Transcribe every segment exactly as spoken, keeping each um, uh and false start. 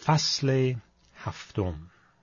فصل هفتم.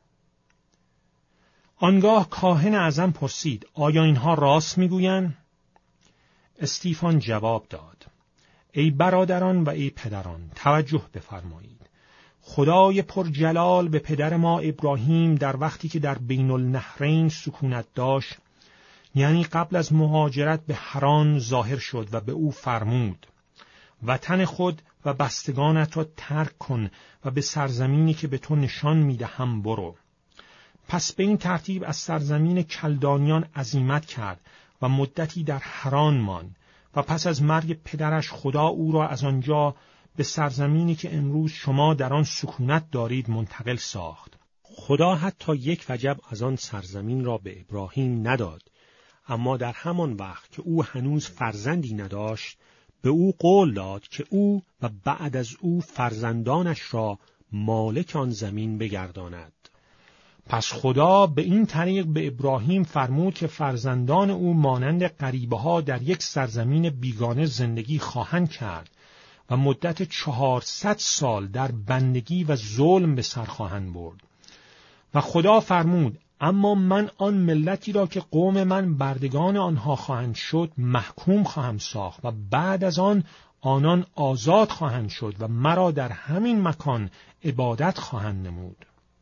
آنگاه کاهن اعظم پرسید: آیا اینها راست میگویند؟ استیفان جواب داد: ای برادران و ای پدران، توجه بفرمایید. خدای پرجلال به پدر ما ابراهیم در وقتی که در بین النهرین سکونت داشت، یعنی قبل از مهاجرت به حران، ظاهر شد و به او فرمود: وطن خود و بستگانت را ترک کن و به سرزمینی که به تو نشان میدهم برو. پس به این ترتیب از سرزمین کلدانیان عزیمت کرد و مدتی در حران ماند و پس از مرگ پدرش خدا او را از آنجا به سرزمینی که امروز شما در آن سکونت دارید منتقل ساخت. خدا حتی یک وجب از آن سرزمین را به ابراهیم نداد، اما در همان وقت که او هنوز فرزندی نداشت، به او قول داد که او و بعد از او فرزندانش را مالک آن زمین بگرداند. پس خدا به این طریق به ابراهیم فرمود که فرزندان او مانند غریبه ها در یک سرزمین بیگانه زندگی خواهند کرد و مدت چهارصد سال در بندگی و ظلم به سر خواهند برد. و خدا فرمود: اما من آن ملتی را که قوم من بردگان آنها خواهند شد محکوم خواهم ساخت و بعد از آن آنان آزاد خواهند شد و مرا در همین مکان عبادت خواهند نمود.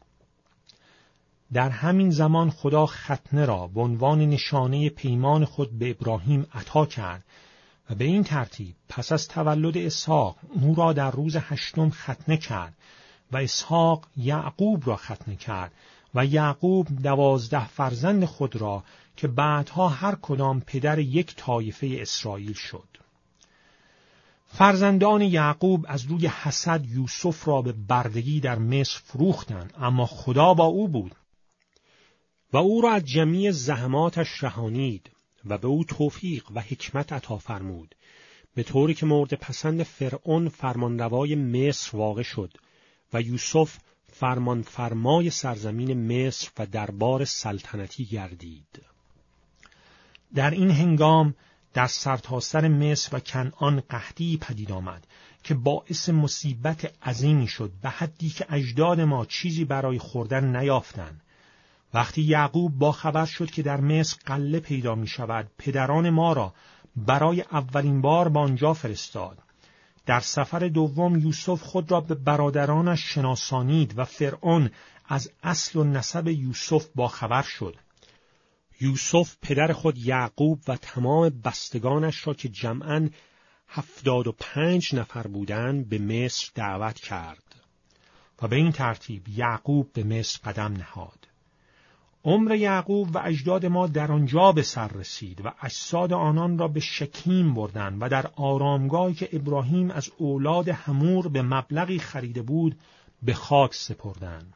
در همین زمان خدا ختنه را به عنوان نشانه پیمان خود به ابراهیم عطا کرد و به این ترتیب پس از تولد اسحاق او را در روز هشتم ختنه کرد و اسحاق یعقوب را ختنه کرد و یعقوب دوازده فرزند خود را که بعدها هر کدام پدر یک طایفه اسرائیل شد. فرزندان یعقوب از روی حسد یوسف را به بردگی در مصر فروختند، اما خدا با او بود و او را از جمیع زحماتش رهانید و به او توفیق و حکمت عطا فرمود، به طوری که مورد پسند فرعون فرمانروای مصر واقع شد و یوسف فرمان فرمای سرزمین مصر و دربار سلطنتی گردید. در این هنگام در سرتاسر مصر و کنعان قحطی پدید آمد که باعث مصیبت عظیمی شد، به حدی که اجداد ما چیزی برای خوردن نیافتند. وقتی یعقوب با خبر شد که در مصر غله پیدا می شود، پدران ما را برای اولین بار به آنجا فرستاد. در سفر دوم یوسف خود را به برادرانش شناسانید و فرعون از اصل و نسب یوسف با خبر شد. یوسف پدر خود یعقوب و تمام بستگانش را که جمعاً هفتاد و پنج نفر بودند به مصر دعوت کرد و به این ترتیب یعقوب به مصر قدم نهاد. عمر یعقوب و اجداد ما در آنجا به سر رسید و اجساد آنان را به شکیم بردند و در آرامگاهی که ابراهیم از اولاد حمور به مبلغی خریده بود به خاک سپردند.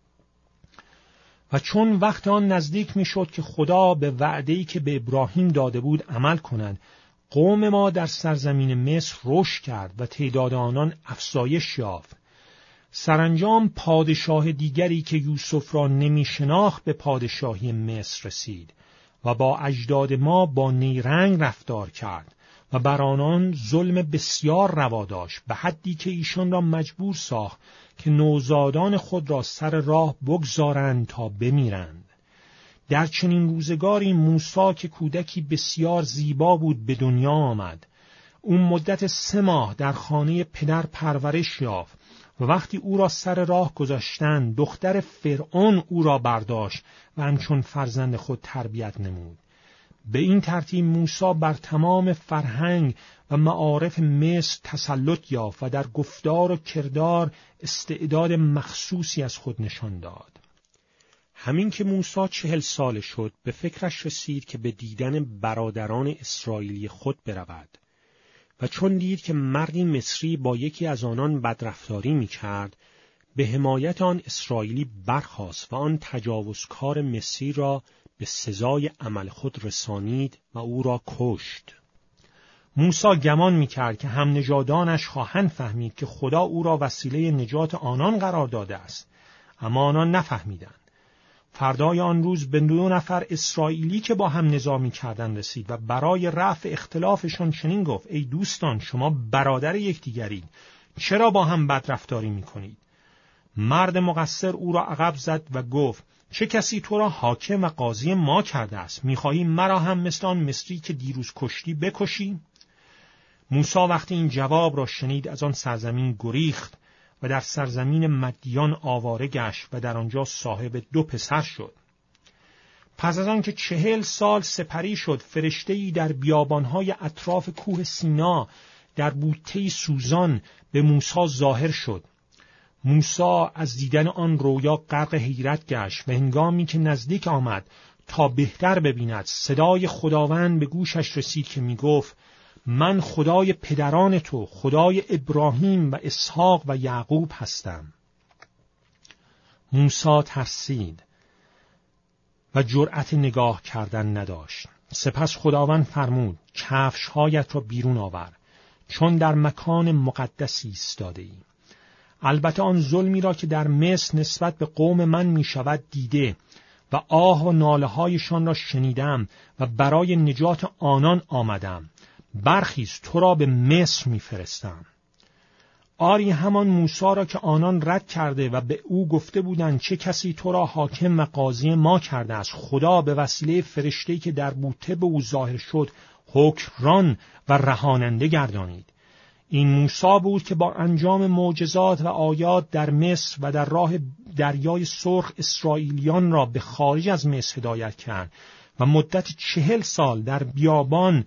و چون وقت آن نزدیک می شد که خدا به وعده‌ای که به ابراهیم داده بود عمل کند، قوم ما در سرزمین مصر رشد کرد و تعداد آنان افزایش یافت. سرانجام پادشاه دیگری که یوسف را نمی شناخت به پادشاهی مصر رسید و با اجداد ما با نیرنگ رفتار کرد و بر آنان ظلم بسیار روا داشت، به حدی که ایشان را مجبور ساخت که نوزادان خود را سر راه بگذارند تا بمیرند. در چنین روزگاری موسی که کودکی بسیار زیبا بود به دنیا آمد. او مدت سه ماه در خانه پدر پرورش یافت و وقتی او را سر راه گذاشتند، دختر فرعون او را برداشت و همچون فرزند خود تربیت نمود. به این ترتیب موسی بر تمام فرهنگ و معارف مصر تسلط یافت و در گفتار و کردار استعداد مخصوصی از خود نشان داد. همین که موسی چهل ساله شد، به فکرش رسید که به دیدن برادران اسرائیلی خود برود و چون دید که مردی مصری با یکی از آنان بدرفتاری می کرد، به حمایت آن اسرائیلی برخاست و آن تجاوزکار مصری را به سزای عمل خود رسانید و او را کشت. موسی گمان می کرد که هم نژادانش خواهند فهمید که خدا او را وسیله نجات آنان قرار داده است، اما آنان نفهمیدند. فردای آن روز به دو نفر اسرائیلی که با هم نزاع می‌کردند رسید و برای رفع اختلافشان چنین گفت: ای دوستان، شما برادر یکدیگرید، چرا با هم بدرفتاری می‌کنید؟ مرد مقصر او را عقب زد و گفت چه کسی تو را حاکم و قاضی ما کرده است؟ می‌خواهی مرا هم مثل آن مصری که دیروز کشتی بکشی؟ موسی وقتی این جواب را شنید از آن سرزمین گریخت و در سرزمین مدیان آواره گشت و در آنجا صاحب دو پسر شد. پس از آن که چهل سال سپری شد، فرشته‌ای در بیابانهای اطراف کوه سینا در بوته‌ای سوزان به موسی ظاهر شد. موسی از دیدن آن رویا غرق حیرت گشت و هنگامی که نزدیک آمد تا بهتر ببیند، صدای خداوند به گوشش رسید که می گفت من خدای پدران تو، خدای ابراهیم و اسحاق و یعقوب هستم. موسی ترسید و جرأت نگاه کردن نداشت. سپس خداوند فرمود کفش‌هایت را بیرون آور، چون در مکان مقدسی ایستاده ای. البته آن ظلمی را که در مصر نسبت به قوم من می شود دیده و آه و ناله هایشان را شنیدم و برای نجات آنان آمدم. برخیز، تو را به مصر می فرستم. آری همان موسی را که آنان رد کرده و به او گفته بودند چه کسی تو را حاکم و قاضی ما کرده است، خدا به وسیله فرشته‌ای که در بوته به او ظاهر شد حکمران و رهاننده گردانید. این موسی بود که با انجام معجزات و آیات در مصر و در راه دریای سرخ اسرائیلیان را به خارج از مصر هدایت کرد و مدت چهل سال در بیابان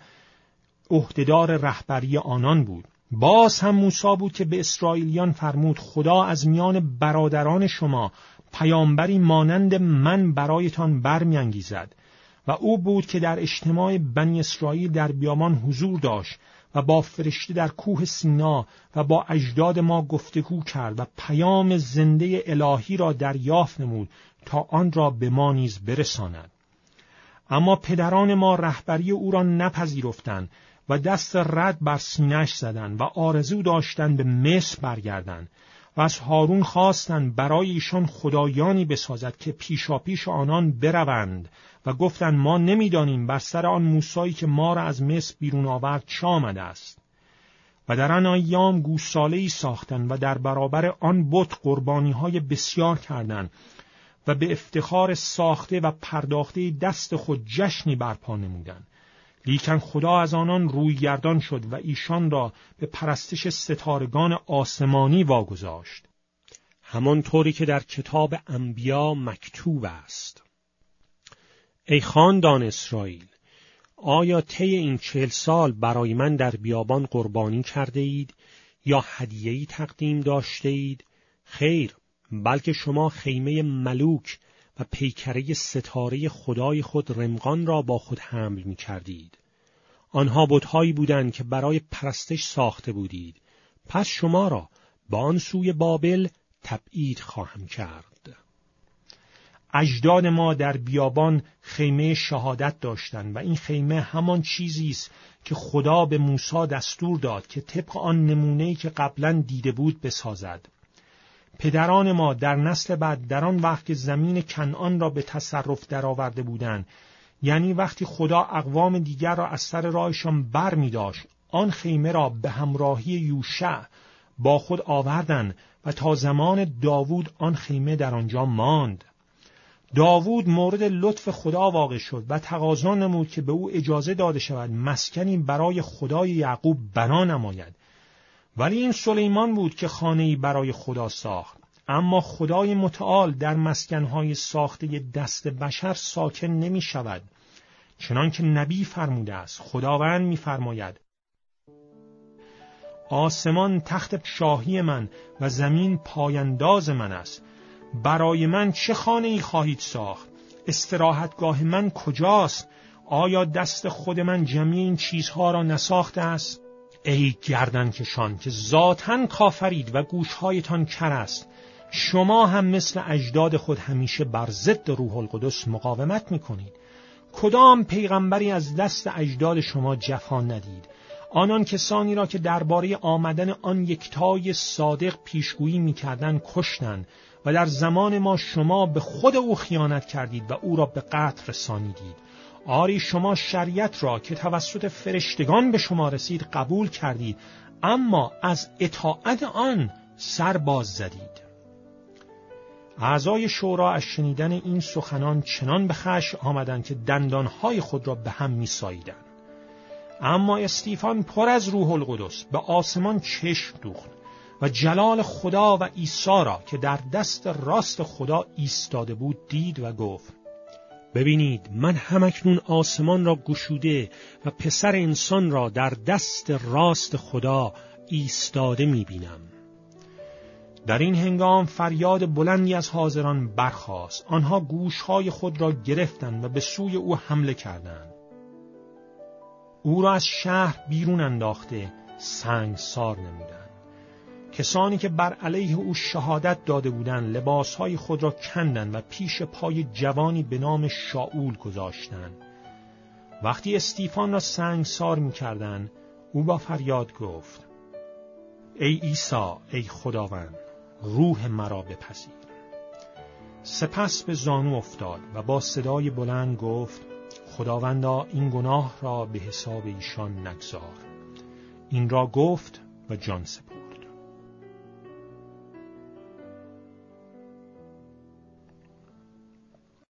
عهدهدار رهبری آنان بود. باز هم موسی بود که به اسرائیلیان فرمود خدا از میان برادران شما پیامبری مانند من برایتان برمی‌انگیزد. و او بود که در اجتماع بنی اسرائیل در بیابان حضور داشت و با فرشته در کوه سینا و با اجداد ما گفتگو کرد و پیام زنده الهی را دریافت نمود تا آن را به ما نیز برساند. اما پدران ما رهبری او را نپذیرفتند و دست رد بر سینه‌اش زدند و آرزو داشتند به مصر برگردند و از هارون خواستند برای ایشان خدایانی بسازد که پیشاپیش آنان بروند و گفتند ما نمی‌دانیم بر سر آن موسی که ما را از مصر بیرون آورد چه آمده است. و در آن ایام گوساله‌ای ساختند و در برابر آن بت قربانی‌های بسیار کردند و به افتخار ساخته و پرداخته دست خود جشنی برپا نمودند. لیکن خدا از آنان روی گردان شد و ایشان را به پرستش ستارگان آسمانی واگذاشت، همانطوری که در کتاب انبیا مکتوب است. ای خاندان اسرائیل، آیا طی این چهل سال برای من در بیابان قربانی کرده اید یا هدیه‌ای تقدیم داشته اید؟ خیر، بلکه شما خیمه ملوک و پیکره ستاره خدای خود رمقان را با خود حمل می کردید. آنها بت‌هایی بودند که برای پرستش ساخته بودید. پس شما را با آن سوی بابل تبعید خواهم کرد. اجداد ما در بیابان خیمه شهادت داشتند و این خیمه همان چیزی است که خدا به موسی دستور داد که طبق آن نمونه‌ای که قبلا دیده بود بسازد. پدران ما در نسل بعد در آن وقت که زمین کنعان را به تصرف درآورده بودند، یعنی وقتی خدا اقوام دیگر را از سر راهشان بر می داشت، آن خیمه را به همراهی یوشع با خود آوردند و تا زمان داوود آن خیمه در آنجا ماند. داوود مورد لطف خدا واقع شد و تقاضا نمود که به او اجازه داده شود مسکنی برای خدای یعقوب بنا نماید. ولی این سلیمان بود که خانه‌ای برای خدا ساخت. اما خدای متعال در مسکنهای ساخته دست بشر ساکن نمی شود. چنانکه نبی فرموده است، خداوند می فرماید آسمان تخت شاهی من و زمین پاینداز من است. برای من چه خانه‌ای خواهید ساخت؟ استراحتگاه من کجاست؟ آیا دست خود من جمعی این چیزها را نساخته است؟ ای گردن کشان که ذاتاً کافرید و گوشهایتان کر است، شما هم مثل اجداد خود همیشه بر ضد روح القدس مقاومت می‌کنید. کدام پیغمبری از دست اجداد شما جفا ندید؟ آنان کسانی را که درباره آمدن آن یکتای صادق پیشگویی می‌کردند کشتند و در زمان ما شما به خود او خیانت کردید و او را به قتل رسانیدید. آری شما شریعت را که توسط فرشتگان به شما رسید قبول کردید، اما از اطاعت آن سر باز زدید. اعضای شورا از شنیدن این سخنان چنان به خشم آمدند که دندانهای خود را به هم می‌ساییدند. اما استیفان پر از روح القدس به آسمان چشم دوخت و جلال خدا و عیسی را که در دست راست خدا ایستاده بود دید و گفت: ببینید، من همکنون آسمان را گشوده و پسر انسان را در دست راست خدا ایستاده می‌بینم. در این هنگام فریاد بلندی از حاضران برخاست. آنها گوشهای خود را گرفتند و به سوی او حمله کردند. او را از شهر بیرون انداخته سنگسار نمودند. کسانی که بر علیه او شهادت داده بودند لباسهای خود را کندند و پیش پای جوانی به نام شاول گذاشتند. وقتی استیفان را سنگسار می‌کردند، او با فریاد گفت: ای عیسی، ای خداوند، روح مرا بپذیر. سپس به زانو افتاد و با صدای بلند گفت: خداوندا، این گناه را به حساب ایشان نگذار. این را گفت و جان سپرد.